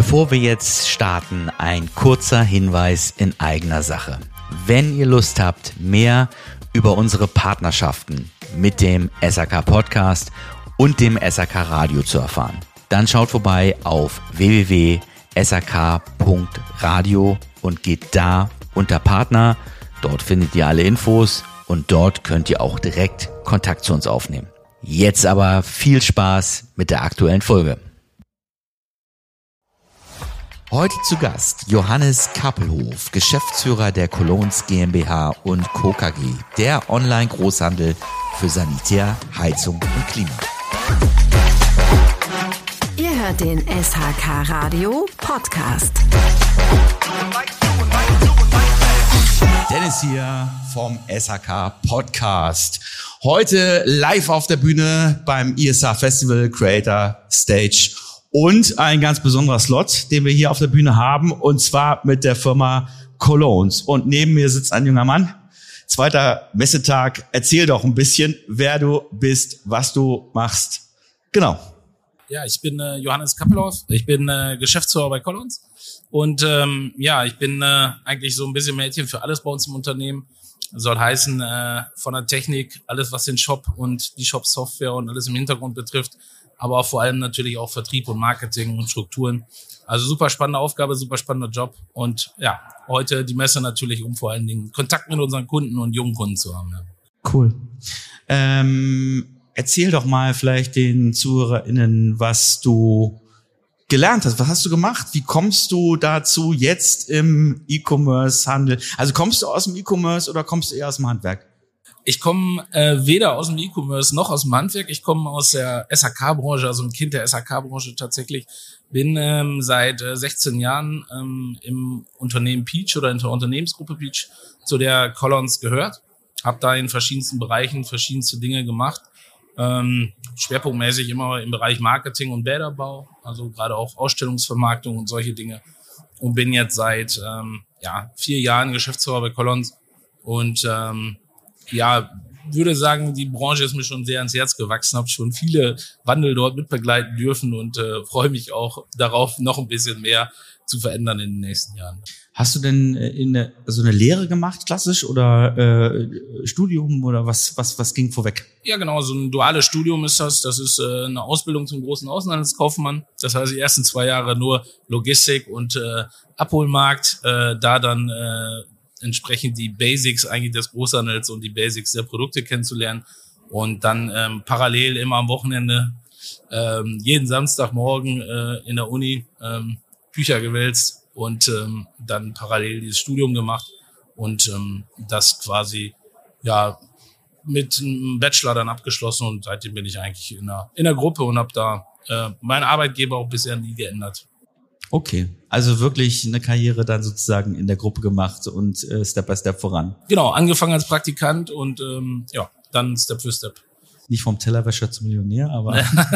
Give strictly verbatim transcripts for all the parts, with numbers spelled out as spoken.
Bevor wir jetzt starten, ein kurzer Hinweis in eigener Sache. Wenn ihr Lust habt, mehr über unsere Partnerschaften mit dem S A K Podcast und dem S A K Radio zu erfahren, dann schaut vorbei auf w w w punkt s a k punkt radio und geht da unter Partner. Dort findet ihr alle Infos und dort könnt ihr auch direkt Kontakt zu uns aufnehmen. Jetzt aber viel Spaß mit der aktuellen Folge. Heute zu Gast Johannes Kappelhof, Geschäftsführer der Colognes GmbH und Co. K G, der Online-Großhandel für Sanitär, Heizung und Klima. Ihr hört den S H K Radio Podcast. Dennis hier vom S H K Podcast. Heute live auf der Bühne beim I S H Festival Creator Stage und ein ganz besonderer Slot, den wir hier auf der Bühne haben, und zwar mit der Firma Colognes. Und neben mir sitzt ein junger Mann. Zweiter Messetag. Erzähl doch ein bisschen, wer du bist, was du machst. Genau. Ja, ich bin äh, Johannes Kappelhof. Ich bin äh, Geschäftsführer bei Colognes. Und ähm, ja, ich bin äh, eigentlich so ein bisschen Mädchen für alles bei uns im Unternehmen. Soll heißen, äh, von der Technik, alles was den Shop und die Shop-Software und alles im Hintergrund betrifft, aber auch vor allem natürlich auch Vertrieb und Marketing und Strukturen. Also super spannende Aufgabe, super spannender Job. Und ja, heute die Messe natürlich, um vor allen Dingen Kontakt mit unseren Kunden und jungen Kunden zu haben. Ja. Cool. Ähm, erzähl doch mal vielleicht den ZuhörerInnen, was du gelernt hast. Was hast du gemacht? Wie kommst du dazu jetzt im E-Commerce-Handel? Also kommst du aus dem E-Commerce oder kommst du eher aus dem Handwerk? Ich komme äh, weder aus dem E-Commerce noch aus dem Handwerk. Ich komme aus der S H K-Branche, also ein Kind der S H K-Branche tatsächlich. Bin ähm, seit äh, sechzehn Jahren ähm, im Unternehmen Peach oder in der Unternehmensgruppe Peach, zu der Colognes gehört. Hab da in verschiedensten Bereichen verschiedenste Dinge gemacht. Ähm, schwerpunktmäßig immer im Bereich Marketing und Bäderbau, also gerade auch Ausstellungsvermarktung und solche Dinge. Und bin jetzt seit ähm, ja, vier Jahren Geschäftsführer bei Colognes und ähm, ja, würde sagen, die Branche ist mir schon sehr ans Herz gewachsen, habe schon viele Wandel dort mitbegleiten dürfen und äh, freue mich auch darauf, noch ein bisschen mehr zu verändern in den nächsten Jahren. Hast du denn in eine, also eine Lehre gemacht, klassisch, oder äh, Studium, oder was was was ging vorweg? Ja, genau, so ein duales Studium ist das. Das ist äh, eine Ausbildung zum großen Außenhandelskaufmann. Das heißt, die ersten zwei Jahre nur Logistik und äh, Abholmarkt, äh, da dann äh, entsprechend die Basics eigentlich des Großhandels und die Basics der Produkte kennenzulernen und dann ähm, parallel immer am Wochenende, ähm, jeden Samstagmorgen äh, in der Uni ähm, Bücher gewälzt und ähm, dann parallel dieses Studium gemacht und ähm, das quasi ja mit einem Bachelor dann abgeschlossen, und seitdem bin ich eigentlich in der, in der Gruppe und habe da äh, meinen Arbeitgeber auch bisher nie geändert. Okay, also wirklich eine Karriere dann sozusagen in der Gruppe gemacht und äh, Step by Step voran. Genau, angefangen als Praktikant und ähm, ja, dann Step für Step. Nicht vom Tellerwäscher zum Millionär, aber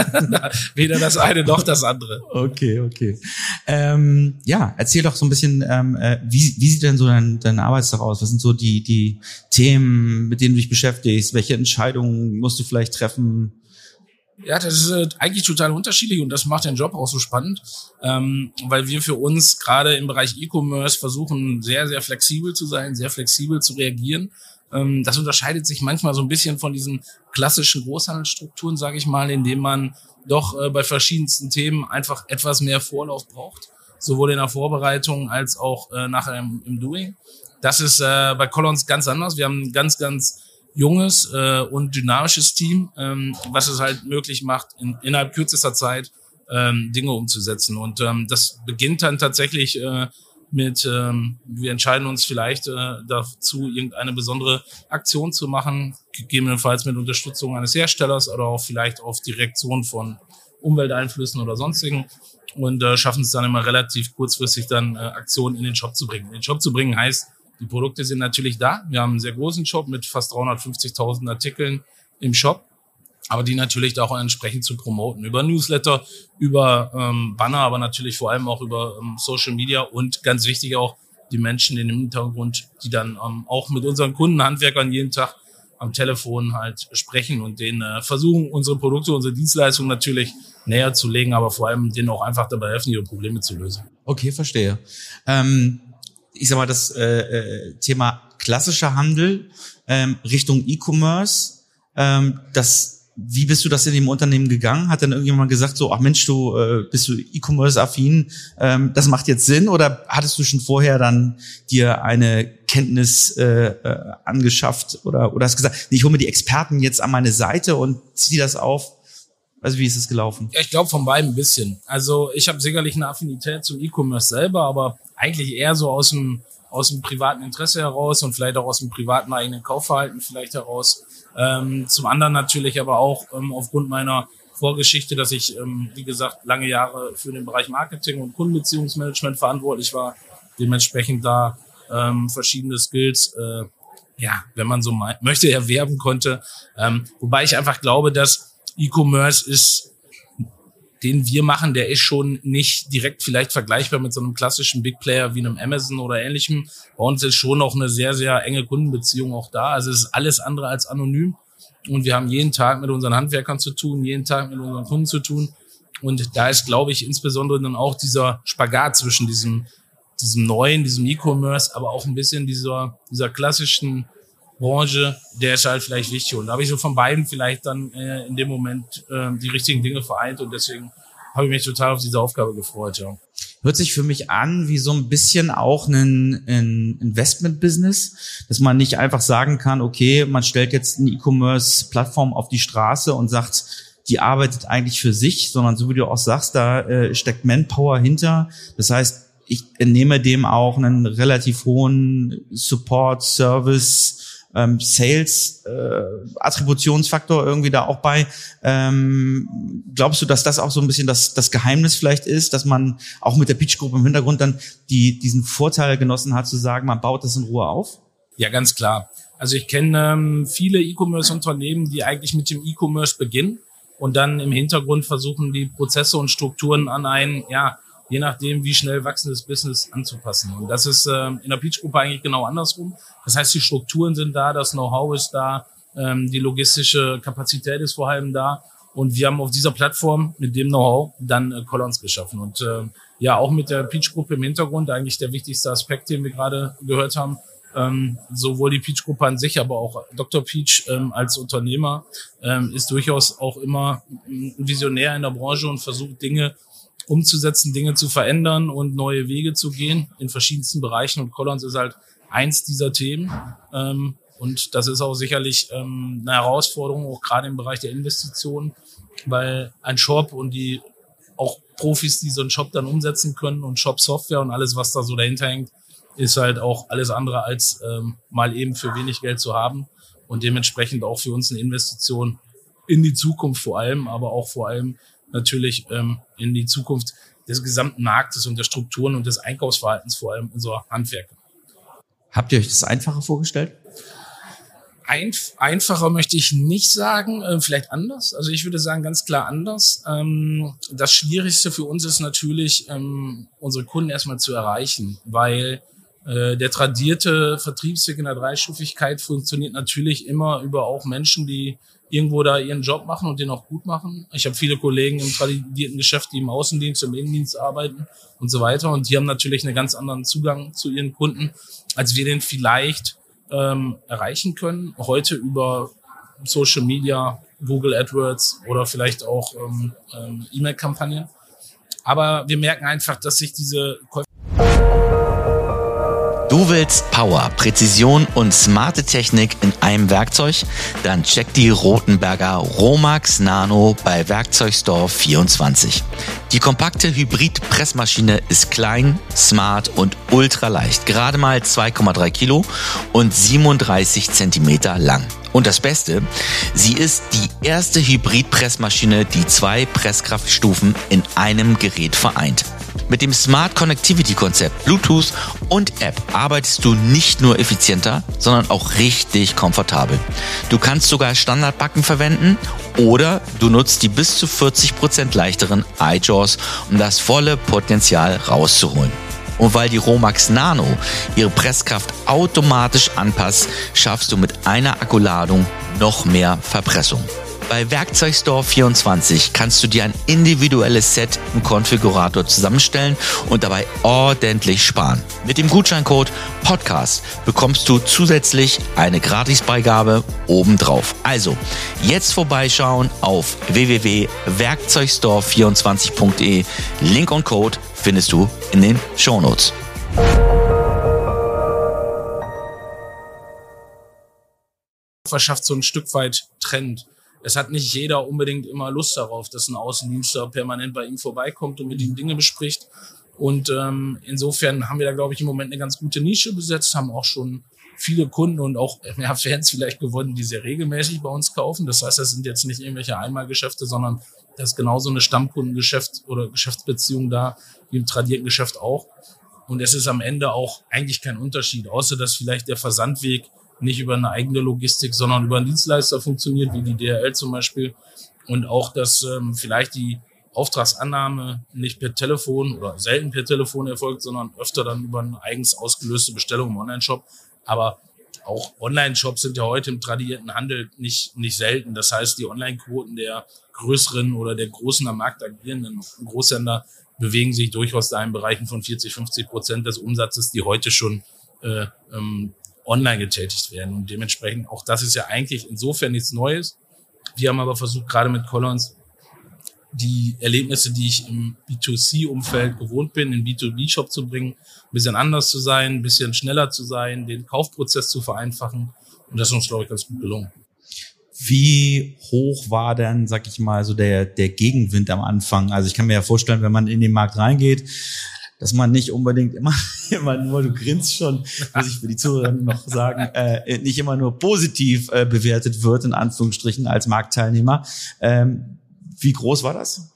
weder das eine noch das andere. Okay, okay. Ähm, ja, erzähl doch so ein bisschen, ähm, äh, wie, wie sieht denn so dein, dein Arbeitstag aus? Was sind so die, die Themen, mit denen du dich beschäftigst? Welche Entscheidungen musst du vielleicht treffen? Ja, das ist äh, eigentlich total unterschiedlich und das macht den Job auch so spannend, ähm, weil wir für uns gerade im Bereich E-Commerce versuchen, sehr, sehr flexibel zu sein, sehr flexibel zu reagieren. Ähm, das unterscheidet sich manchmal so ein bisschen von diesen klassischen Großhandelsstrukturen, sage ich mal, indem man doch äh, bei verschiedensten Themen einfach etwas mehr Vorlauf braucht, sowohl in der Vorbereitung als auch äh, nachher im, im Doing. Das ist äh, bei Colognes ganz anders. Wir haben ein ganz, ganz junges äh, und dynamisches Team, ähm, was es halt möglich macht, in, innerhalb kürzester Zeit ähm, Dinge umzusetzen. Und ähm, das beginnt dann tatsächlich äh, mit, ähm, wir entscheiden uns vielleicht äh, dazu, irgendeine besondere Aktion zu machen, gegebenenfalls mit Unterstützung eines Herstellers oder auch vielleicht auf Direktion von Umwelteinflüssen oder sonstigen, und äh, schaffen es dann immer relativ kurzfristig dann äh, Aktionen in den Shop zu bringen. In den Shop zu bringen heißt, die Produkte sind natürlich da. Wir haben einen sehr großen Shop mit fast dreihundertfünfzigtausend Artikeln im Shop, aber die natürlich auch entsprechend zu promoten. Über Newsletter, über ähm, Banner, aber natürlich vor allem auch über ähm, Social Media und ganz wichtig auch die Menschen in dem Hintergrund, die dann ähm, auch mit unseren Kunden, Handwerkern jeden Tag am Telefon halt sprechen und denen äh, versuchen, unsere Produkte, unsere Dienstleistungen natürlich näher zu legen, aber vor allem denen auch einfach dabei helfen, ihre Probleme zu lösen. Okay, verstehe. Ähm, ich sag mal, das äh, Thema klassischer Handel ähm, Richtung E-Commerce, ähm, das wie bist du das in dem Unternehmen gegangen? Hat dann irgendjemand gesagt so, ach Mensch, du äh, bist du E-Commerce-affin, ähm, das macht jetzt Sinn? Oder hattest du schon vorher dann dir eine Kenntnis äh, äh, angeschafft oder oder hast gesagt, nee, ich hole mir die Experten jetzt an meine Seite und ziehe das auf? Also wie ist es gelaufen? Ja, ich glaube von beiden ein bisschen. Also ich habe sicherlich eine Affinität zum E-Commerce selber, aber eigentlich eher so aus dem aus dem privaten Interesse heraus und vielleicht auch aus dem privaten eigenen Kaufverhalten vielleicht heraus. Ähm, zum anderen natürlich aber auch ähm, aufgrund meiner Vorgeschichte, dass ich, ähm, wie gesagt, lange Jahre für den Bereich Marketing und Kundenbeziehungsmanagement verantwortlich war, dementsprechend da ähm, verschiedene Skills, äh, ja, wenn man so meint, möchte, erwerben konnte. Ähm, wobei ich einfach glaube, dass E-Commerce ist, den wir machen, der ist schon nicht direkt vielleicht vergleichbar mit so einem klassischen Big Player wie einem Amazon oder ähnlichem. Bei uns ist schon noch eine sehr, sehr enge Kundenbeziehung auch da. Also es ist alles andere als anonym. Und wir haben jeden Tag mit unseren Handwerkern zu tun, jeden Tag mit unseren Kunden zu tun. Und da ist, glaube ich, insbesondere dann auch dieser Spagat zwischen diesem, diesem neuen, diesem E-Commerce, aber auch ein bisschen dieser, dieser klassischen Branche, der ist halt vielleicht wichtig. Und da habe ich so von beiden vielleicht dann äh, in dem Moment äh, die richtigen Dinge vereint und deswegen habe ich mich total auf diese Aufgabe gefreut, ja. Hört sich für mich an wie so ein bisschen auch ein, ein Investment-Business, dass man nicht einfach sagen kann, okay, man stellt jetzt eine E-Commerce-Plattform auf die Straße und sagt, die arbeitet eigentlich für sich, sondern so wie du auch sagst, da äh, steckt Manpower hinter. Das heißt, ich entnehme dem auch einen relativ hohen Support, Service, Ähm, Sales, äh, Attributionsfaktor irgendwie da auch bei. Ähm, glaubst du, dass das auch so ein bisschen das, das Geheimnis vielleicht ist, dass man auch mit der Peach-Gruppe im Hintergrund dann die diesen Vorteil genossen hat, zu sagen, man baut das in Ruhe auf? Ja, ganz klar. Also ich kenne ähm, viele E-Commerce-Unternehmen, die eigentlich mit dem E-Commerce beginnen und dann im Hintergrund versuchen, die Prozesse und Strukturen an ein, ja, je nachdem, wie schnell wachsendes Business anzupassen. Und das ist äh, in der Peach-Gruppe eigentlich genau andersrum. Das heißt, die Strukturen sind da, das Know-how ist da, ähm, die logistische Kapazität ist vor allem da. Und wir haben auf dieser Plattform mit dem Know-how dann äh, Collons geschaffen. Und äh, ja, auch mit der Peach-Gruppe im Hintergrund, eigentlich der wichtigste Aspekt, den wir gerade gehört haben, ähm, sowohl die Peach-Gruppe an sich, aber auch Doktor Peach ähm, als Unternehmer ähm, ist durchaus auch immer ein Visionär in der Branche und versucht, Dinge umzusetzen, Dinge zu verändern und neue Wege zu gehen in verschiedensten Bereichen. Und Collons ist halt eins dieser Themen. Ähm, und das ist auch sicherlich ähm, eine Herausforderung, auch gerade im Bereich der Investitionen, weil ein Shop und die auch Profis, die so einen Shop dann umsetzen können und Shop-Software und alles, was da so dahinter hängt, ist halt auch alles andere als ähm, mal eben für wenig Geld zu haben. Und dementsprechend auch für uns eine Investition in die Zukunft vor allem, aber auch vor allem natürlich ähm, in die Zukunft des gesamten Marktes und der Strukturen und des Einkaufsverhaltens, vor allem unserer Handwerker. Habt ihr euch das einfacher vorgestellt? Einf- einfacher möchte ich nicht sagen, äh, vielleicht anders. Also ich würde sagen, ganz klar anders. Ähm, das Schwierigste für uns ist natürlich, ähm, unsere Kunden erstmal zu erreichen, weil äh, der tradierte Vertriebsweg in der Dreistufigkeit funktioniert natürlich immer über auch Menschen, die irgendwo da ihren Job machen und den auch gut machen. Ich habe viele Kollegen im tradierten Geschäft, die im Außendienst, im Innendienst arbeiten und so weiter. Und die haben natürlich einen ganz anderen Zugang zu ihren Kunden, als wir den vielleicht ähm, erreichen können. Heute über Social Media, Google AdWords oder vielleicht auch ähm, ähm, E-Mail-Kampagnen. Aber wir merken einfach, dass sich diese Käufer... Du willst Power, Präzision und smarte Technik in einem Werkzeug? Dann check die Rothenberger Romax Nano bei Werkzeugstore vierundzwanzig. Die kompakte Hybrid-Pressmaschine ist klein, smart und ultraleicht. Gerade mal zwei Komma drei Kilo und siebenunddreißig Zentimeter lang. Und das Beste, sie ist die erste Hybrid-Pressmaschine, die zwei Presskraftstufen in einem Gerät vereint. Mit dem Smart Connectivity Konzept, Bluetooth und App arbeitest du nicht nur effizienter, sondern auch richtig komfortabel. Du kannst sogar Standardbacken verwenden oder du nutzt die bis zu vierzig Prozent leichteren iJaws, um das volle Potenzial rauszuholen. Und weil die Romax Nano ihre Presskraft automatisch anpasst, schaffst du mit einer Akkuladung noch mehr Verpressung. Bei Werkzeugstore vierundzwanzig kannst du dir ein individuelles Set im Konfigurator zusammenstellen und dabei ordentlich sparen. Mit dem Gutscheincode Podcast bekommst du zusätzlich eine Gratisbeigabe obendrauf. Also jetzt vorbeischauen auf w w w punkt werkzeugstore vierundzwanzig punkt d e. Link und Code findest du in den Shownotes. Verschafft so ein Stück weit Trend. Es hat nicht jeder unbedingt immer Lust darauf, dass ein Außendienstler permanent bei ihm vorbeikommt und mit ihm Dinge bespricht. Und ähm, insofern haben wir da, glaube ich, im Moment eine ganz gute Nische besetzt, haben auch schon viele Kunden und auch mehr Fans vielleicht gewonnen, die sehr regelmäßig bei uns kaufen. Das heißt, das sind jetzt nicht irgendwelche Einmalgeschäfte, sondern das ist genauso eine Stammkundengeschäft oder Geschäftsbeziehung da, wie im tradierten Geschäft auch. Und es ist am Ende auch eigentlich kein Unterschied, außer dass vielleicht der Versandweg nicht über eine eigene Logistik, sondern über einen Dienstleister funktioniert, wie die D H L zum Beispiel. Und auch, dass ähm, vielleicht die Auftragsannahme nicht per Telefon oder selten per Telefon erfolgt, sondern öfter dann über eine eigens ausgelöste Bestellung im Online-Shop. Aber auch Online-Shops sind ja heute im tradierten Handel nicht nicht selten. Das heißt, die Online-Quoten der größeren oder der großen am Markt agierenden Großhändler bewegen sich durchaus da in Bereichen von vierzig, fünfzig Prozent des Umsatzes, die heute schon äh, ähm, online getätigt werden. Und dementsprechend, auch das ist ja eigentlich insofern nichts Neues. Wir haben aber versucht, gerade mit Collons, die Erlebnisse, die ich im B zwei C-Umfeld gewohnt bin, in den B zwei B-Shop zu bringen, ein bisschen anders zu sein, ein bisschen schneller zu sein, den Kaufprozess zu vereinfachen. Und das ist uns, glaube ich, ganz gut gelungen. Wie hoch war denn, sag ich mal, so der, der Gegenwind am Anfang? Also ich kann mir ja vorstellen, wenn man in den Markt reingeht, dass man nicht unbedingt immer, immer nur, du grinst schon, muss ich für die Zuhörer noch sagen, äh, nicht immer nur positiv äh, bewertet wird, in Anführungsstrichen, als Marktteilnehmer. Ähm, wie groß war das?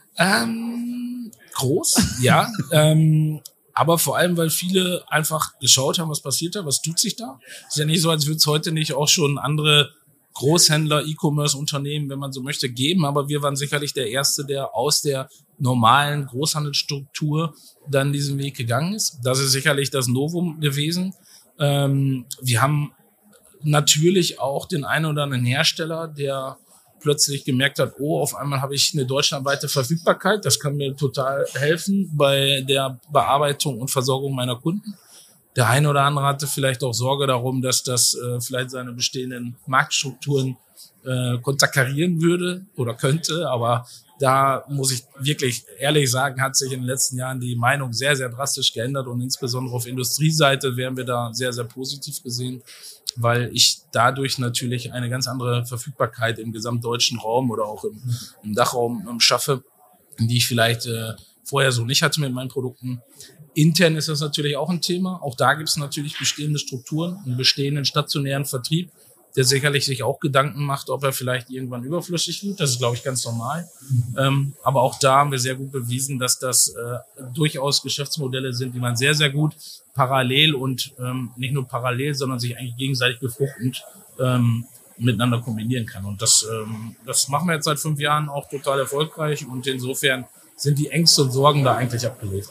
Ähm, groß, ja. ähm, aber vor allem, weil viele einfach geschaut haben, was passiert da, was tut sich da. Ist ja nicht so, als würde es heute nicht auch schon andere Großhändler, E-Commerce-Unternehmen, wenn man so möchte, geben. Aber wir waren sicherlich der Erste, der aus der normalen Großhandelsstruktur dann diesen Weg gegangen ist. Das ist sicherlich das Novum gewesen. Ähm, wir haben natürlich auch den einen oder anderen Hersteller, der plötzlich gemerkt hat, oh, auf einmal habe ich eine deutschlandweite Verfügbarkeit. Das kann mir total helfen bei der Bearbeitung und Versorgung meiner Kunden. Der eine oder andere hatte vielleicht auch Sorge darum, dass das äh, vielleicht seine bestehenden Marktstrukturen äh, konterkarieren würde oder könnte. Aber da muss ich wirklich ehrlich sagen, hat sich in den letzten Jahren die Meinung sehr, sehr drastisch geändert. Und insbesondere auf Industrieseite werden wir da sehr, sehr positiv gesehen, weil ich dadurch natürlich eine ganz andere Verfügbarkeit im gesamtdeutschen Raum oder auch im, im Dachraum ähm, schaffe, die ich vielleicht äh, vorher so nicht hatte mit meinen Produkten. Intern ist das natürlich auch ein Thema. Auch da gibt es natürlich bestehende Strukturen, einen bestehenden stationären Vertrieb, der sicherlich sich auch Gedanken macht, ob er vielleicht irgendwann überflüssig wird. Das ist, glaube ich, ganz normal. Ähm, aber auch da haben wir sehr gut bewiesen, dass das äh, durchaus Geschäftsmodelle sind, die man sehr, sehr gut parallel und ähm, nicht nur parallel, sondern sich eigentlich gegenseitig befruchtend ähm, miteinander kombinieren kann. Und das, ähm, das machen wir jetzt seit fünf Jahren auch total erfolgreich. Und insofern sind die Ängste und Sorgen da eigentlich abgelegt.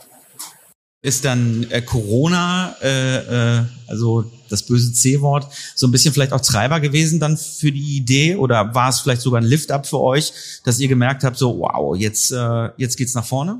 Ist dann äh, Corona, äh, äh, also das böse C-Wort, so ein bisschen vielleicht auch Treiber gewesen dann für die Idee? Oder war es vielleicht sogar ein Lift-up für euch, dass ihr gemerkt habt, so wow, jetzt äh, jetzt geht's nach vorne?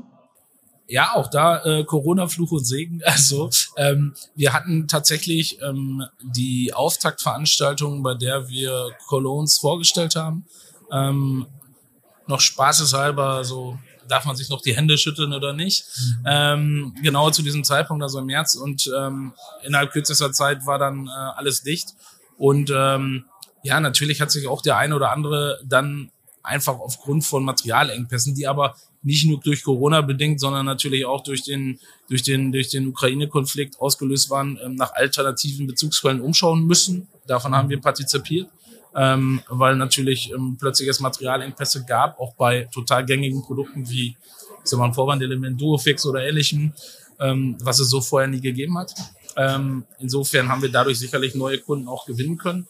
Ja, auch da äh, Corona, Fluch und Segen. Also ähm, wir hatten tatsächlich ähm, die Auftaktveranstaltung, bei der wir Colognes vorgestellt haben, ähm, noch spaßeshalber so, darf man sich noch die Hände schütteln oder nicht? Mhm. Ähm, genau zu diesem Zeitpunkt, also im März, und ähm, innerhalb kürzester Zeit war dann äh, alles dicht. Und ähm, ja, natürlich hat sich auch der eine oder andere dann einfach aufgrund von Materialengpässen, die aber nicht nur durch Corona bedingt, sondern natürlich auch durch den durch den durch den Ukraine-Konflikt ausgelöst waren, ähm, nach alternativen Bezugsquellen umschauen müssen. Davon haben wir partizipiert. Ähm, weil natürlich ähm, plötzlich es Materialengpässe gab, auch bei total gängigen Produkten wie, ich sag mal, ein Vorwandelement, Duofix oder ähnlichem, ähm, was es so vorher nie gegeben hat. Ähm, insofern haben wir dadurch sicherlich neue Kunden auch gewinnen können.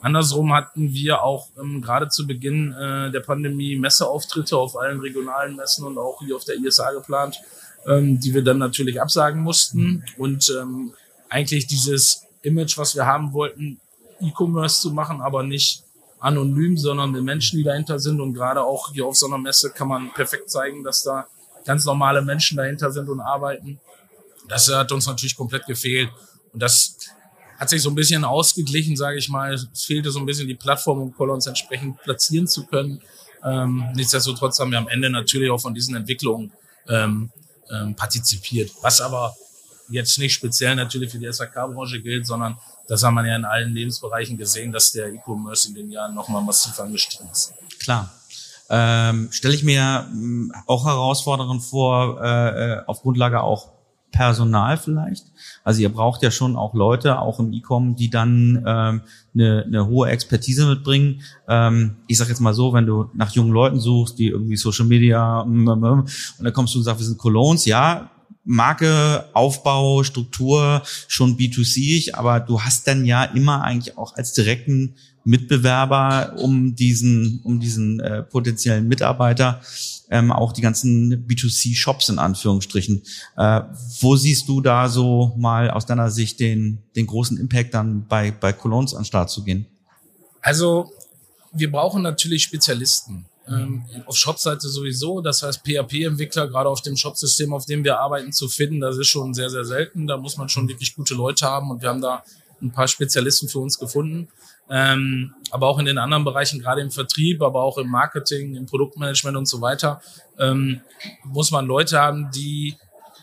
Andersrum hatten wir auch ähm, gerade zu Beginn äh, der Pandemie Messeauftritte auf allen regionalen Messen und auch hier auf der I S A geplant, ähm, die wir dann natürlich absagen mussten. Und ähm, eigentlich dieses Image, was wir haben wollten, E-Commerce zu machen, aber nicht anonym, sondern den Menschen, die dahinter sind. Und gerade auch hier auf so einer Messe kann man perfekt zeigen, dass da ganz normale Menschen dahinter sind und arbeiten. Das hat uns natürlich komplett gefehlt. Und das hat sich so ein bisschen ausgeglichen, sage ich mal. Es fehlte so ein bisschen die Plattform, um Colons entsprechend platzieren zu können. Ähm, nichtsdestotrotz haben wir am Ende natürlich auch von diesen Entwicklungen ähm, ähm, partizipiert. Was aber jetzt nicht speziell natürlich für die S H K-Branche gilt, sondern das haben wir ja in allen Lebensbereichen gesehen, dass der E-Commerce in den Jahren nochmal massiv angestiegen ist. Klar. Ähm, stelle ich mir mh, auch herausfordernd vor, äh, auf Grundlage auch Personal vielleicht. Also ihr braucht ja schon auch Leute, auch im E-Com, die dann ähm, eine, eine hohe Expertise mitbringen. Ähm, ich sag jetzt mal so, wenn du nach jungen Leuten suchst, die irgendwie Social Media mm, mm, und dann kommst du und sagst, wir sind Colognes, ja, Marke, Aufbau, Struktur, schon B zwei C-ig, aber du hast dann ja immer eigentlich auch als direkten Mitbewerber um diesen um diesen äh, potenziellen Mitarbeiter ähm, auch die ganzen B zwei C-Shops in Anführungsstrichen. Äh, wo siehst du da so mal aus deiner Sicht den den großen Impact dann bei bei Colognes an den Start zu gehen? Also wir brauchen natürlich Spezialisten. Ähm, auf Shop-Seite sowieso, das heißt P H P-Entwickler, gerade auf dem Shop-System, auf dem wir arbeiten, zu finden, das ist schon sehr, sehr selten. Da muss man schon wirklich gute Leute haben und wir haben da ein paar Spezialisten für uns gefunden. Ähm, aber auch in den anderen Bereichen, gerade im Vertrieb, aber auch im Marketing, im Produktmanagement und so weiter, ähm, muss man Leute haben, die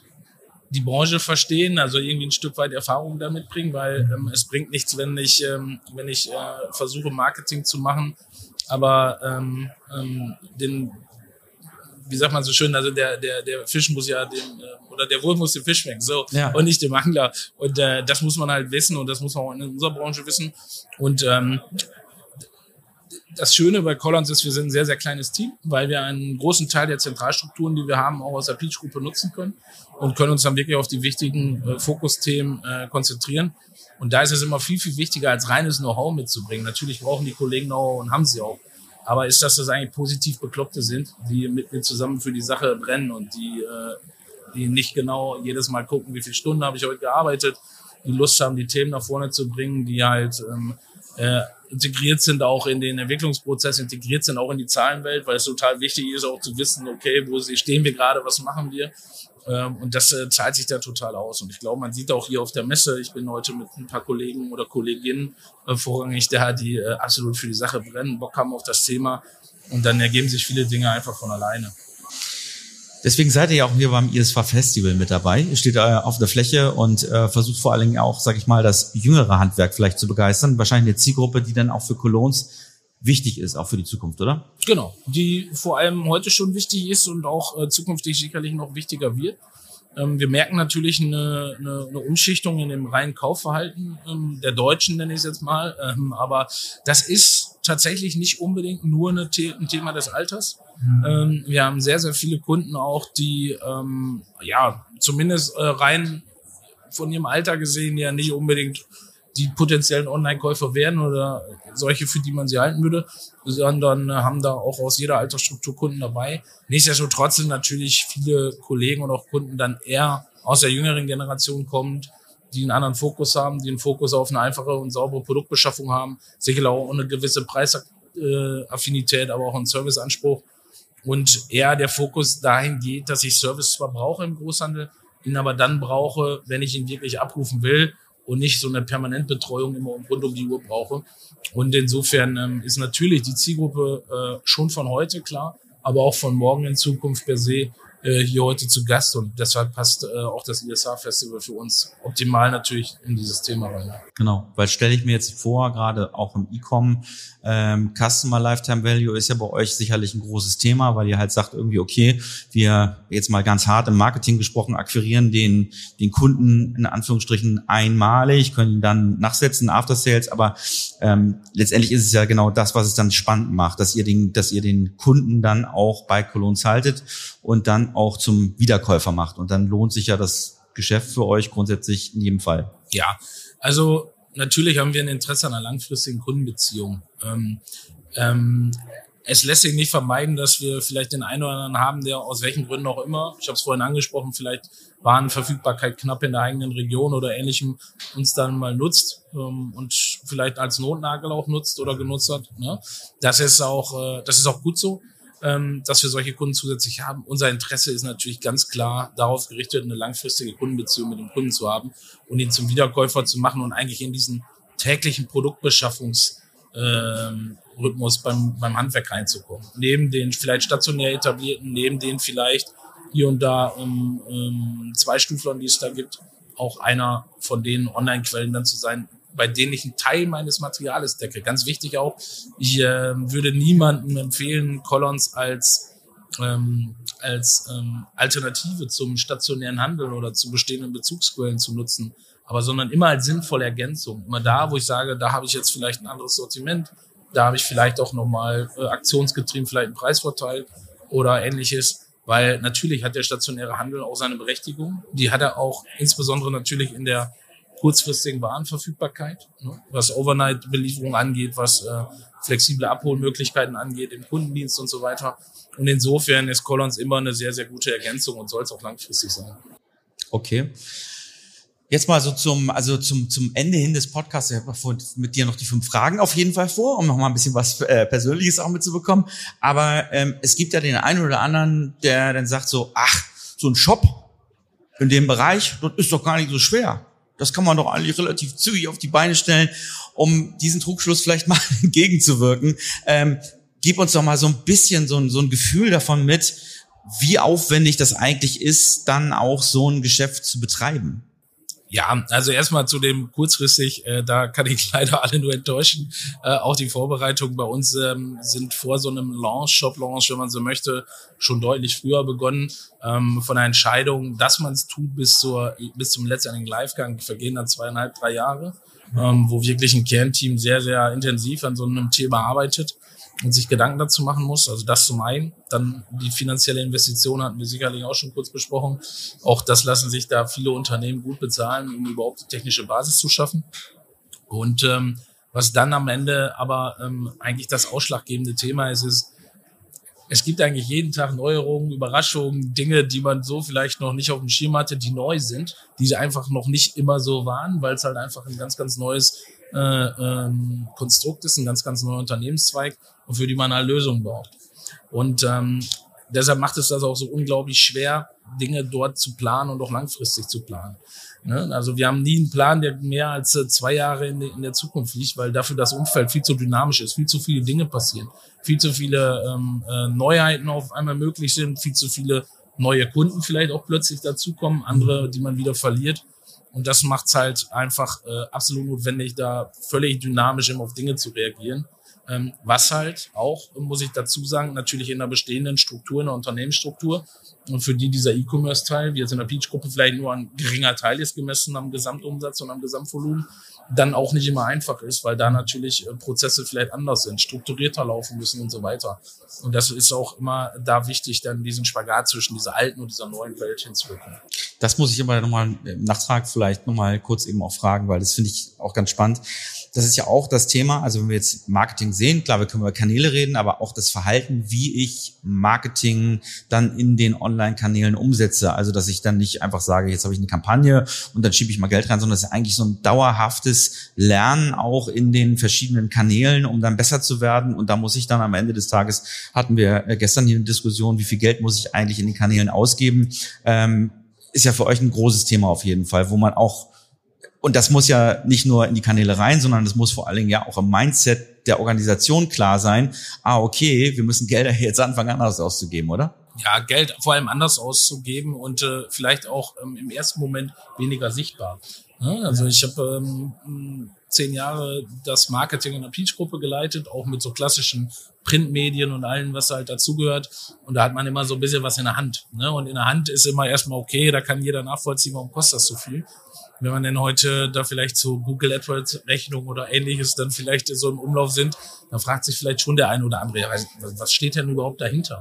die Branche verstehen, also irgendwie ein Stück weit Erfahrung damit bringen, weil ähm, es bringt nichts, wenn ich, ähm, wenn ich äh, versuche, Marketing zu machen, aber ähm, ähm, den, wie sagt man so schön, also der der der Fisch muss ja den äh, oder der Wurm muss den Fisch schmecken, so, ja. Und nicht dem Angler. Und äh, das muss man halt wissen und das muss man auch in unserer Branche wissen. Und ähm, das Schöne bei Colognes ist, wir sind ein sehr, sehr kleines Team, weil wir einen großen Teil der Zentralstrukturen, die wir haben, auch aus der Peach-Gruppe nutzen können und können uns dann wirklich auf die wichtigen äh, Fokusthemen äh, konzentrieren. Und da ist es immer viel, viel wichtiger, als reines Know-how mitzubringen. Natürlich brauchen die Kollegen Know-how und haben sie auch. Aber ist, dass das eigentlich positiv Bekloppte sind, die mit mir zusammen für die Sache brennen und die, äh, die nicht genau jedes Mal gucken, wie viele Stunden habe ich heute gearbeitet, die Lust haben, die Themen nach vorne zu bringen, die halt ähm, äh, integriert sind auch in den Entwicklungsprozess, integriert sind auch in die Zahlenwelt, weil es total wichtig ist, auch zu wissen, okay, wo stehen wir gerade, was machen wir? Ähm, und das äh, zahlt sich da total aus. Und ich glaube, man sieht auch hier auf der Messe, ich bin heute mit ein paar Kollegen oder Kolleginnen äh, vorrangig da, die äh, absolut für die Sache brennen, Bock haben auf das Thema. Und dann ergeben sich viele Dinge einfach von alleine. Deswegen seid ihr ja auch hier beim I S V Festival mit dabei. Ihr steht äh, auf der Fläche und äh, versucht vor allen Dingen auch, sag ich mal, das jüngere Handwerk vielleicht zu begeistern. Wahrscheinlich eine Zielgruppe, die dann auch für Colognes wichtig ist, auch für die Zukunft, oder? Genau, die vor allem heute schon wichtig ist und auch äh, zukünftig sicherlich noch wichtiger wird. Ähm, wir merken natürlich eine, eine, eine Umschichtung in dem reinen Kaufverhalten ähm, der Deutschen, nenne ich es jetzt mal. Ähm, aber das ist tatsächlich nicht unbedingt nur eine The- ein Thema des Alters. Mhm. Ähm, wir haben sehr, sehr viele Kunden auch, die ähm, ja zumindest äh, rein von ihrem Alter gesehen ja nicht unbedingt die potenziellen Online-Käufer werden oder solche, für die man sie halten würde, sondern haben da auch aus jeder Altersstruktur Kunden dabei. Nichtsdestotrotz sind natürlich viele Kollegen und auch Kunden dann eher aus der jüngeren Generation kommend, die einen anderen Fokus haben, die einen Fokus auf eine einfache und saubere Produktbeschaffung haben, sicherlich auch eine gewisse Preisaffinität, aber auch einen Serviceanspruch. Und eher der Fokus dahin geht, dass ich Service zwar brauche im Großhandel, ihn aber dann brauche, wenn ich ihn wirklich abrufen will, und nicht so eine Permanentbetreuung immer rund um die Uhr brauche. Und insofern ähm, ist natürlich die Zielgruppe äh, schon von heute klar, aber auch von morgen in Zukunft per se äh, hier heute zu Gast. Und deshalb passt äh, auch das I S H-Festival für uns optimal natürlich in dieses Thema rein. Genau, weil stelle ich mir jetzt vor, gerade auch im E-Com, ähm, Customer Lifetime Value ist ja bei euch sicherlich ein großes Thema, weil ihr halt sagt irgendwie, okay, wir jetzt mal ganz hart im Marketing gesprochen, akquirieren den den Kunden in Anführungsstrichen einmalig, können ihn dann nachsetzen, After Sales, aber ähm, letztendlich ist es ja genau das, was es dann spannend macht, dass ihr den, dass ihr den Kunden dann auch bei Colognes haltet und dann auch zum Wiederkäufer macht. Und dann lohnt sich ja das Geschäft für euch grundsätzlich in jedem Fall. Ja, also natürlich haben wir ein Interesse an einer langfristigen Kundenbeziehung. Ähm, ähm, es lässt sich nicht vermeiden, dass wir vielleicht den einen oder anderen haben, der aus welchen Gründen auch immer, ich habe es vorhin angesprochen, vielleicht Warenverfügbarkeit knapp in der eigenen Region oder Ähnlichem, uns dann mal nutzt ähm, und vielleicht als Notnagel auch nutzt oder genutzt hat. Ne? Das ist auch, äh, das ist auch gut so, ähm, dass wir solche Kunden zusätzlich haben. Unser Interesse ist natürlich ganz klar darauf gerichtet, eine langfristige Kundenbeziehung mit dem Kunden zu haben und ihn zum Wiederkäufer zu machen und eigentlich in diesen täglichen Produktbeschaffungs ähm, Rhythmus beim, beim Handwerk reinzukommen. Neben den vielleicht stationär etablierten, neben den vielleicht hier und da ähm, ähm, Zweistuflern, die es da gibt, auch einer von den Online-Quellen dann zu sein, bei denen ich einen Teil meines Materials decke. Ganz wichtig auch, ich äh, würde niemandem empfehlen, Collons als ähm, als ähm, Alternative zum stationären Handel oder zu bestehenden Bezugsquellen zu nutzen, aber sondern immer als sinnvolle Ergänzung. Immer da, wo ich sage, da habe ich jetzt vielleicht ein anderes Sortiment, da habe ich vielleicht auch nochmal äh, aktionsgetrieben, vielleicht einen Preisvorteil oder Ähnliches, weil natürlich hat der stationäre Handel auch seine Berechtigung. Die hat er auch insbesondere natürlich in der kurzfristigen Warenverfügbarkeit, ne, was Overnight-Belieferung angeht, was äh, flexible Abholmöglichkeiten angeht, im Kundendienst und so weiter. Und insofern ist Collons immer eine sehr, sehr gute Ergänzung und soll es auch langfristig sein. Okay. Jetzt mal so zum, also zum, zum Ende hin des Podcasts. Ich habe mit dir noch die fünf Fragen auf jeden Fall vor, um noch mal ein bisschen was äh, Persönliches auch mitzubekommen. Aber ähm, es gibt ja den einen oder anderen, der dann sagt so, ach, so ein Shop in dem Bereich, das ist doch gar nicht so schwer. Das kann man doch eigentlich relativ zügig auf die Beine stellen, um diesen Trugschluss vielleicht mal entgegenzuwirken. Ähm, gib uns doch mal so ein bisschen so ein, so ein Gefühl davon mit, wie aufwendig das eigentlich ist, dann auch so ein Geschäft zu betreiben. Ja, also erstmal zu dem kurzfristig, äh, da kann ich leider alle nur enttäuschen. Äh, auch die Vorbereitungen bei uns ähm, sind vor so einem Launch, Shop-Launch, wenn man so möchte, schon deutlich früher begonnen. Ähm, von der Entscheidung, dass man es tut, bis zur bis zum letztendlichen Livegang vergehen dann zweieinhalb, drei Jahre, ähm, wo wirklich ein Kernteam sehr, sehr intensiv an so einem Thema arbeitet und sich Gedanken dazu machen muss. Also das zum einen. Dann die finanzielle Investition hatten wir sicherlich auch schon kurz besprochen. Auch das lassen sich da viele Unternehmen gut bezahlen, um überhaupt die technische Basis zu schaffen. Und ähm, was dann am Ende aber ähm, eigentlich das ausschlaggebende Thema ist, ist, es gibt eigentlich jeden Tag Neuerungen, Überraschungen, Dinge, die man so vielleicht noch nicht auf dem Schirm hatte, die neu sind, die einfach noch nicht immer so waren, weil es halt einfach ein ganz, ganz neues äh, ähm, Konstrukt ist, ein ganz, ganz neuer Unternehmenszweig und für die man eine Lösung braucht. Und ähm, deshalb macht es das auch so unglaublich schwer, Dinge dort zu planen und auch langfristig zu planen. Ne? Also wir haben nie einen Plan, der mehr als äh, zwei Jahre in, de, in der Zukunft liegt, weil dafür das Umfeld viel zu dynamisch ist, viel zu viele Dinge passieren, viel zu viele ähm, äh, Neuheiten auf einmal möglich sind, viel zu viele neue Kunden vielleicht auch plötzlich dazukommen, andere, die man wieder verliert. Und das macht es halt einfach äh, absolut notwendig, da völlig dynamisch immer auf Dinge zu reagieren. Ähm, was halt auch, muss ich dazu sagen, natürlich in der bestehenden Struktur, in der Unternehmensstruktur und für die dieser E-Commerce-Teil, wie jetzt in der Peach-Gruppe vielleicht nur ein geringer Teil ist gemessen am Gesamtumsatz und am Gesamtvolumen, dann auch nicht immer einfach ist, weil da natürlich äh, Prozesse vielleicht anders sind, strukturierter laufen müssen und so weiter. Und das ist auch immer da wichtig, dann diesen Spagat zwischen dieser alten und dieser neuen Welt hinzubekommen. Das muss ich immer nochmal im Nachtrag vielleicht nochmal kurz eben auch fragen, weil das finde ich auch ganz spannend. Das ist ja auch das Thema, also wenn wir jetzt Marketing sehen, klar, wir können über Kanäle reden, aber auch das Verhalten, wie ich Marketing dann in den Online-Kanälen umsetze. Also dass ich dann nicht einfach sage, jetzt habe ich eine Kampagne und dann schiebe ich mal Geld rein, sondern das ist eigentlich so ein dauerhaftes Lernen auch in den verschiedenen Kanälen, um dann besser zu werden. Und da muss ich dann am Ende des Tages, hatten wir gestern hier eine Diskussion, wie viel Geld muss ich eigentlich in den Kanälen ausgeben, ähm, ist ja für euch ein großes Thema auf jeden Fall, wo man auch, und das muss ja nicht nur in die Kanäle rein, sondern das muss vor allen Dingen ja auch im Mindset der Organisation klar sein, ah, okay, wir müssen Gelder jetzt anfangen, anders auszugeben, oder? Ja, Geld vor allem anders auszugeben und äh, vielleicht auch ähm, im ersten Moment weniger sichtbar. Ja, also ich habe ähm, zehn Jahre das Marketing in der Peach-Gruppe geleitet, auch mit so klassischen Printmedien und allem, was halt dazugehört. Und da hat man immer so ein bisschen was in der Hand. Ne? Und in der Hand ist immer erstmal okay, da kann jeder nachvollziehen, warum kostet das so viel. Wenn man denn heute da vielleicht so Google AdWords Rechnung oder ähnliches dann vielleicht so im Umlauf sind, dann fragt sich vielleicht schon der eine oder andere, was steht denn überhaupt dahinter?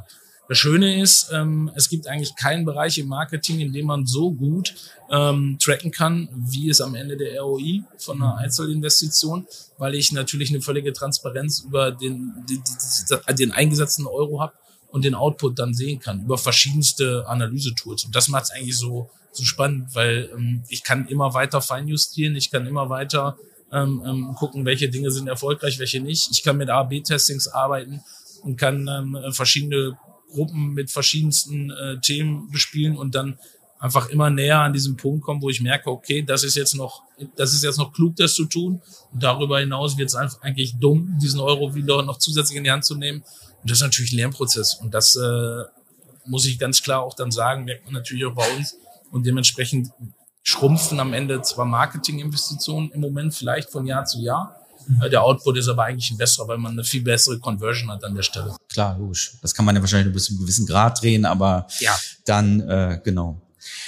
Das Schöne ist, ähm, es gibt eigentlich keinen Bereich im Marketing, in dem man so gut ähm, tracken kann, wie es am Ende der R O I von einer Einzelinvestition, weil ich natürlich eine völlige Transparenz über den, den, den eingesetzten Euro habe und den Output dann sehen kann über verschiedenste Analysetools. Und das macht es eigentlich so so spannend, weil ähm, ich kann immer weiter feinjustieren, ich kann immer weiter ähm, ähm, gucken, welche Dinge sind erfolgreich, welche nicht. Ich kann mit A B Testings arbeiten und kann ähm, verschiedene Gruppen mit verschiedensten äh, Themen bespielen und dann einfach immer näher an diesem Punkt kommen, wo ich merke, okay, das ist jetzt noch, das ist jetzt noch klug, das zu tun. Und darüber hinaus wird es einfach eigentlich dumm, diesen Euro wieder noch zusätzlich in die Hand zu nehmen. Und das ist natürlich ein Lernprozess. Und das äh, muss ich ganz klar auch dann sagen, merkt man natürlich auch bei uns. Und dementsprechend schrumpfen am Ende zwar Marketinginvestitionen im Moment vielleicht von Jahr zu Jahr. Der Output ist aber eigentlich ein besserer, weil man eine viel bessere Conversion hat an der Stelle. Klar, logisch. Das kann man ja wahrscheinlich bis zu einem gewissen Grad drehen, aber ja. dann, äh, genau.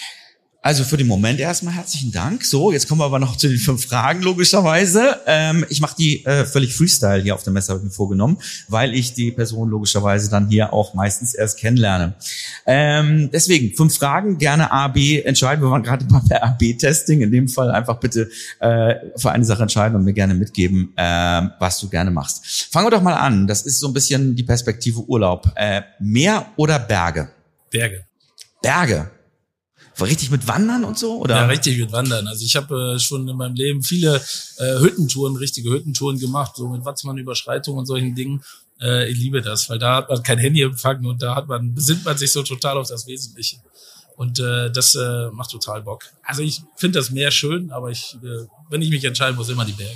Also für den Moment erstmal herzlichen Dank. So, jetzt kommen wir aber noch zu den fünf Fragen, logischerweise. Ähm, ich mache die äh, völlig Freestyle hier auf der Messe, habe ich mir vorgenommen, weil ich die Person logischerweise dann hier auch meistens erst kennenlerne. Ähm, deswegen, fünf Fragen, gerne A, B entscheiden. Wir waren gerade bei der A B-Testing. In dem Fall einfach bitte äh, für eine Sache entscheiden und mir gerne mitgeben, äh, was du gerne machst. Fangen wir doch mal an. Das ist so ein bisschen die Perspektive Urlaub. Äh, Meer oder Berge? Berge. Berge. War richtig mit Wandern und so, oder? Ja, richtig mit Wandern. Also ich habe äh, schon in meinem Leben viele äh, Hüttentouren, richtige Hüttentouren gemacht, so mit Watzmann-Überschreitungen und solchen Dingen. Äh, ich liebe das, weil da hat man kein Handyempfang und da hat man, besinnt man sich so total auf das Wesentliche. Und äh, das äh, macht total Bock. Also ich finde das Meer schön, aber ich, äh, wenn ich mich entscheiden muss, immer die Berge.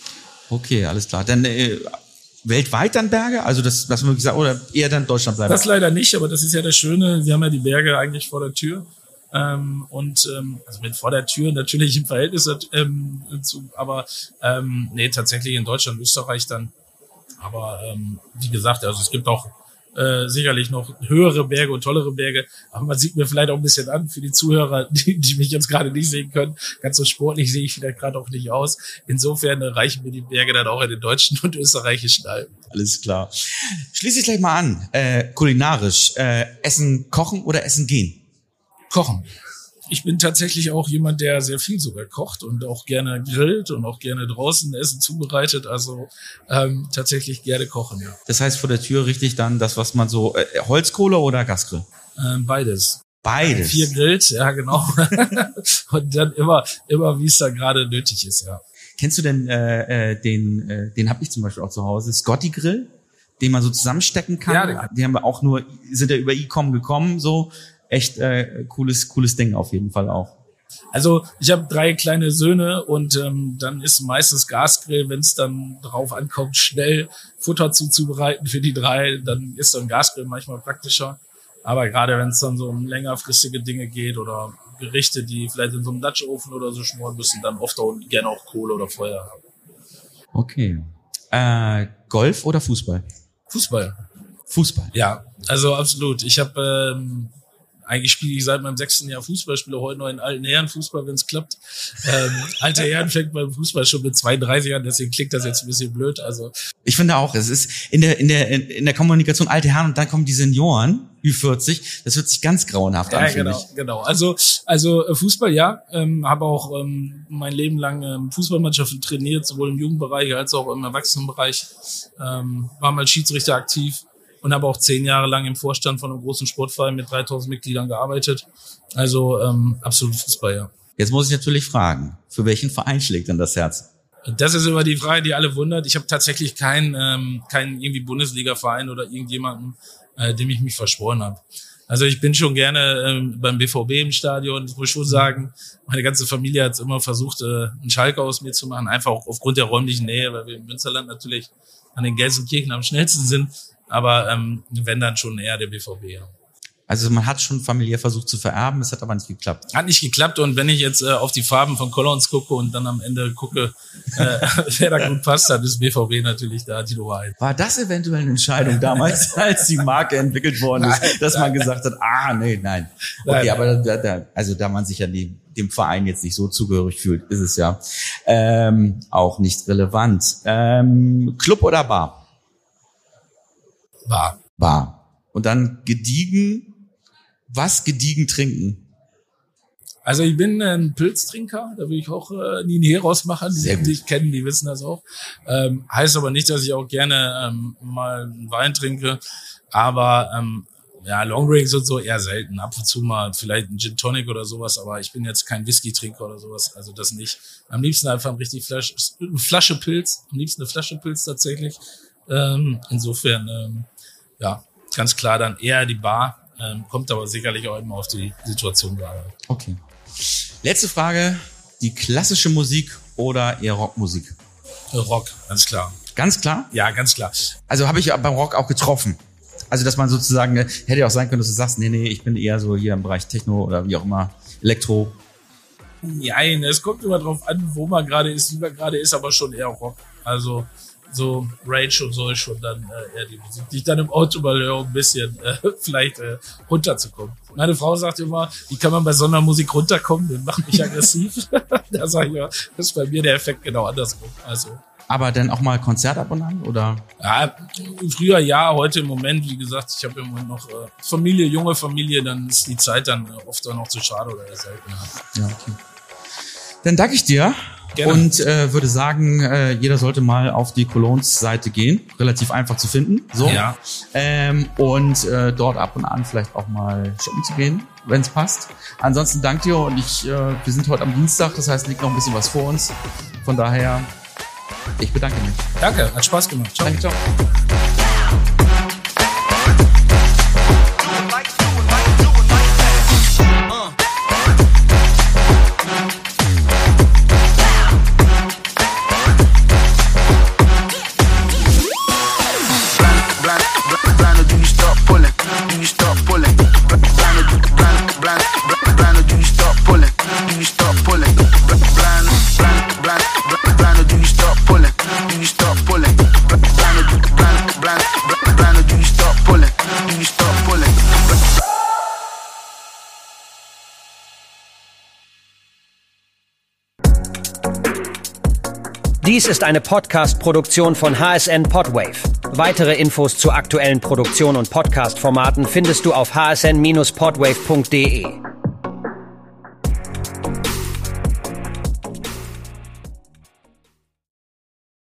Okay, alles klar. Dann äh, weltweit dann Berge? Also das, was man gesagt, oder eher dann Deutschland bleiben? Das leider nicht, aber das ist ja das Schöne. Wir haben ja die Berge eigentlich vor der Tür. Ähm, und ähm, also mit vor der Tür natürlich im Verhältnis ähm, zu, aber ähm, nee, tatsächlich in Deutschland, Österreich dann. Aber ähm, wie gesagt, also es gibt auch äh, sicherlich noch höhere Berge und tollere Berge, aber man sieht mir vielleicht auch ein bisschen an für die Zuhörer, die, die mich jetzt gerade nicht sehen können. Ganz so sportlich sehe ich vielleicht gerade auch nicht aus. Insofern äh, reichen mir die Berge dann auch in den deutschen und österreichischen Alpen. Alles klar. Schließe ich gleich mal an. Äh, kulinarisch. Äh, Essen kochen oder Essen gehen? Kochen. Ich bin tatsächlich auch jemand, der sehr viel sogar kocht und auch gerne grillt und auch gerne draußen Essen zubereitet. Also ähm, tatsächlich gerne kochen, ja. Das heißt vor der Tür richtig dann das, was man so, äh, Holzkohle oder Gasgrill? Ähm, beides. Beides? Vier Grills, ja genau. Und dann immer, immer wie es da gerade nötig ist, ja. Kennst du denn äh, äh, den, äh, den habe ich zum Beispiel auch zu Hause, Scotty Grill, den man so zusammenstecken kann? Ja, den, die haben wir auch nur, sind ja über E-Com gekommen, so. Echt äh, cooles cooles Ding auf jeden Fall auch. Also ich habe drei kleine Söhne und ähm, dann ist meistens Gasgrill, wenn es dann drauf ankommt, schnell Futter zuzubereiten für die drei, dann ist so ein Gasgrill manchmal praktischer. Aber gerade wenn es dann so um längerfristige Dinge geht oder Gerichte, die vielleicht in so einem Dutch-Ofen oder so schmoren müssen, dann oft auch gerne auch Kohle oder Feuer haben. Okay. Äh, Golf oder Fußball? Fußball. Fußball? Ja, also absolut. Ich habe ähm, Eigentlich spiele ich seit meinem sechsten Jahr Fußball, spiele heute noch in alten Herren Fußball, wenn es klappt. Ähm, alte Herren fängt beim Fußball schon mit zweiunddreißig an, deswegen klingt das jetzt ein bisschen blöd. Also ich finde auch, es ist in der in der in der Kommunikation alte Herren und dann kommen die Senioren Ü vierzig. Das hört sich ganz grauenhaft an. Ja, finde genau, ich. genau. Also also Fußball, ja, ähm, habe auch ähm, mein Leben lang ähm, Fußballmannschaften trainiert, sowohl im Jugendbereich als auch im Erwachsenenbereich. Ähm, war mal Schiedsrichter aktiv. Und habe auch zehn Jahre lang im Vorstand von einem großen Sportverein mit dreitausend Mitgliedern gearbeitet. Also ähm, absolut Fußball, ja. Jetzt muss ich natürlich fragen, für welchen Verein schlägt denn das Herz? Das ist immer die Frage, die alle wundert. Ich habe tatsächlich keinen ähm, keinen irgendwie Bundesliga-Verein oder irgendjemanden, äh, dem ich mich verschworen habe. Also ich bin schon gerne ähm, beim B V B im Stadion. Ich muss schon sagen, meine ganze Familie hat immer versucht, äh, einen Schalke aus mir zu machen. Einfach auch aufgrund der räumlichen Nähe, weil wir im Münsterland natürlich an den Gelsenkirchen am schnellsten sind. Aber ähm, wenn dann schon eher der B V B, ja. Also man hat schon familiär versucht zu vererben, es hat aber nicht geklappt. Hat nicht geklappt und wenn ich jetzt äh, auf die Farben von Colons gucke und dann am Ende gucke, äh, wer da gut passt, dann ist B V B natürlich da die Nummer eins. War das eventuell eine Entscheidung damals, als die Marke entwickelt worden ist, nein, dass man nein. gesagt hat, ah, nee, nein. Okay, nein, aber da, da, also da man sich ja die, dem Verein jetzt nicht so zugehörig fühlt, ist es ja ähm, auch nicht relevant. Ähm, Club oder Bar? Bar. Bar. und dann gediegen, was gediegen trinken? Also ich bin ein Pilztrinker, da will ich auch äh, nie ein Hehl rausmachen. Die, die ich kennen, die wissen das auch. Ähm, heißt aber nicht, dass ich auch gerne ähm, mal einen Wein trinke. Aber ähm, ja, Longdrinks und so eher selten. Ab und zu mal vielleicht ein Gin Tonic oder sowas, aber ich bin jetzt kein Whisky-Trinker oder sowas. Also das nicht. Am liebsten einfach ein richtig Flasche, eine Flasche Pilz. Am liebsten eine Flasche Pilz tatsächlich. Ähm, insofern, ähm, ja, ganz klar dann eher die Bar. Ähm, kommt aber sicherlich auch immer auf die Situation gerade. Okay. Letzte Frage, die klassische Musik oder eher Rockmusik? Rock, ganz klar. Ganz klar? Ja, ganz klar. Also habe ich beim Rock auch getroffen. Also dass man sozusagen, hätte ja auch sein können, dass du sagst, nee, nee, ich bin eher so hier im Bereich Techno oder wie auch immer, Elektro. Nein, es kommt immer drauf an, wo man gerade ist, wie man gerade ist, aber schon eher Rock. Also so Rage und so ist schon dann äh, eher die Musik, die ich dann im Auto mal höre, um ein bisschen äh, vielleicht äh, runterzukommen. Meine Frau sagt immer, wie kann man bei so einer Musik runterkommen? Das macht mich aggressiv. Da sage ich ja, das ist bei mir der Effekt genau andersrum. Also. Aber dann auch mal Konzert ab und an, oder? Ja, früher ja, heute im Moment, wie gesagt, ich habe im Moment noch äh, Familie, junge Familie, dann ist die Zeit dann oft auch noch zu schade oder selten. Ja, okay. Dann danke ich dir. Gerne. Und äh, würde sagen, äh, jeder sollte mal auf die Colognes-Seite gehen. Relativ einfach zu finden. So. Ja. Ähm, und äh, dort ab und an vielleicht auch mal shoppen zu gehen, wenn es passt. Ansonsten danke dir und ich, äh, wir sind heute am Dienstag, das heißt, liegt noch ein bisschen was vor uns. Von daher, ich bedanke mich. Danke, hat Spaß gemacht. Ciao. Danke, ciao. Dies ist eine Podcast-Produktion von H S N Podwave. Weitere Infos zu aktuellen Produktionen und Podcast-Formaten findest du auf h s n Bindestrich podwave punkt d e.